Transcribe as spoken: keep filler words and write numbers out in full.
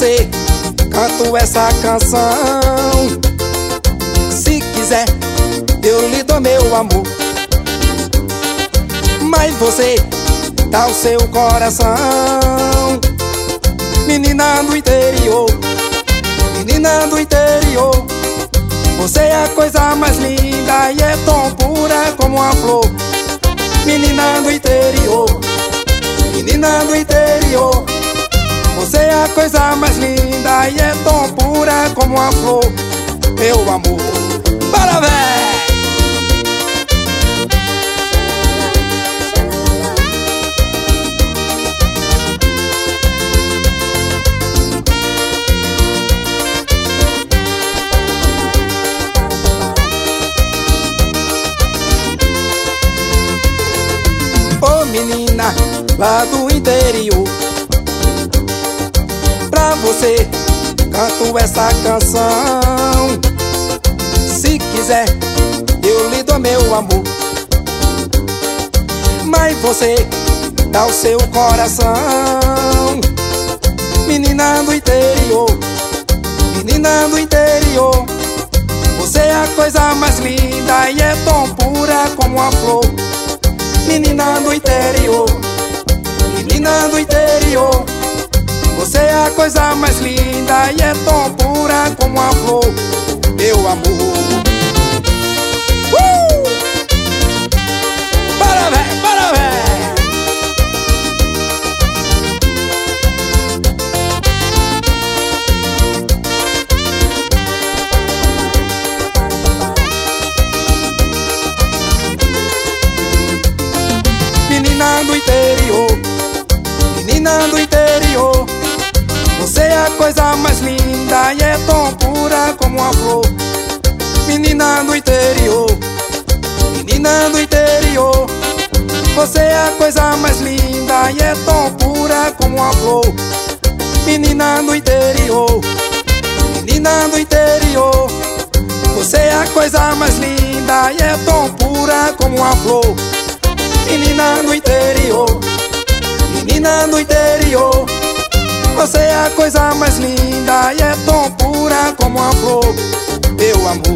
você canto essa canção. Se quiser, eu lhe dou meu amor, mas você dá o seu coração. Menina do interior, menina do interior, você é a coisa mais linda e é tão pura como a flor. Menina do interior, menina do interior, você é a coisa mais linda e é tão pura como a flor. Meu amor, parabéns! Ô menina lá do interior, pra você canto essa canção. Se quiser, eu lhe dou meu amor, mas você dá o seu coração. Menina do interior, menina do interior, você é a coisa mais linda e é tão pura como a flor. Menina do interior, menina do interior, você é a coisa mais linda e é tão pura como a flor. Meu amor, uh! Parabéns, parabéns! Menina do interior, menina do interior, você é a coisa mais linda e é tão pura como a flor. Menina do interior, menina do interior, você é a coisa mais linda e é tão pura como a flor. Menina do interior, menina do interior, você é a coisa mais linda e é tão pura como a flor. Menina do interior, menina do interior, você é a coisa mais linda e é tão pura como a flor. Meu amor,